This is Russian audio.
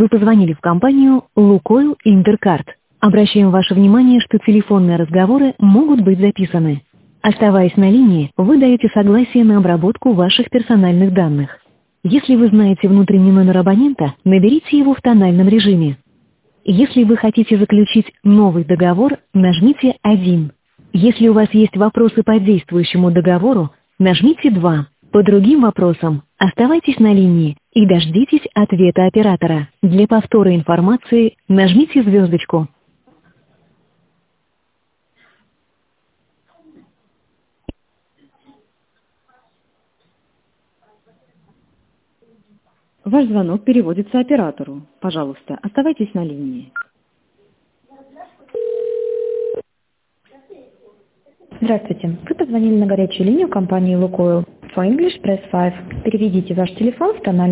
Вы позвонили в компанию «Лукойл Интеркард». Обращаем ваше внимание, что телефонные разговоры могут быть записаны. Оставаясь на линии, вы даете согласие на обработку ваших персональных данных. Если вы знаете внутренний номер абонента, наберите его в тональном режиме. Если вы хотите заключить новый договор, нажмите 1. Если у вас есть вопросы по действующему договору, нажмите 2. По другим вопросам оставайтесь на линии и дождитесь ответа оператора. Для повтора информации нажмите звездочку. Ваш звонок переводится оператору. Пожалуйста, оставайтесь на линии. Здравствуйте. Вы позвонили на горячую линию компании «Лукойл». For English, press 5. Переведите ваш телефон в тональный